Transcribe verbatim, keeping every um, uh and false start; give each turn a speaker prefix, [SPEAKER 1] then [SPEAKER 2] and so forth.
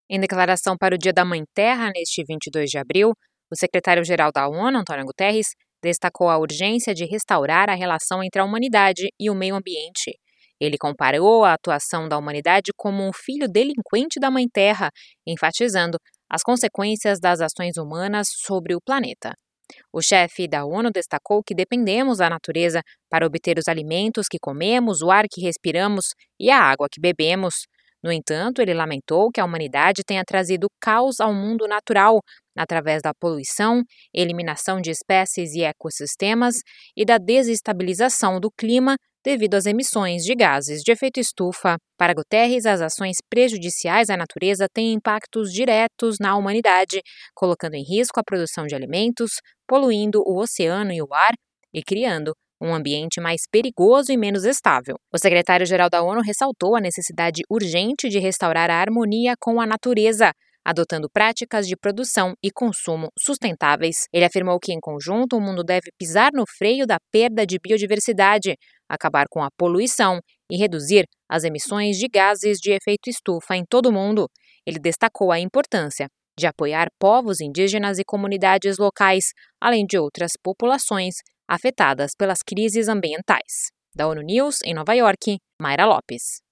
[SPEAKER 1] Em declaração para o Dia da Mãe Terra, neste vinte e dois de abril, o secretário-geral da ONU, Antônio Guterres, destacou a urgência de restaurar a relação entre a humanidade e o meio ambiente. Ele comparou a atuação da humanidade como um filho delinquente da Mãe Terra, enfatizando as consequências das ações humanas sobre o planeta. O chefe da ONU destacou que dependemos da natureza para obter os alimentos que comemos, o ar que respiramos e a água que bebemos. No entanto, ele lamentou que a humanidade tenha trazido caos ao mundo natural através da poluição, eliminação de espécies e ecossistemas e da desestabilização do clima devido às emissões de gases de efeito estufa. Para Guterres, as ações prejudiciais à natureza têm impactos diretos na humanidade, colocando em risco a produção de alimentos, poluindo o oceano e o ar e criando um ambiente mais perigoso e menos estável. O secretário-geral da ONU ressaltou a necessidade urgente de restaurar a harmonia com a natureza, adotando práticas de produção e consumo sustentáveis. Ele afirmou que, em conjunto, o mundo deve pisar no freio da perda de biodiversidade, acabar com a poluição e reduzir as emissões de gases de efeito estufa em todo o mundo. Ele destacou a importância de apoiar povos indígenas e comunidades locais, além de outras populações afetadas pelas crises ambientais. Da ONU News, em Nova York, Mayra Lopes.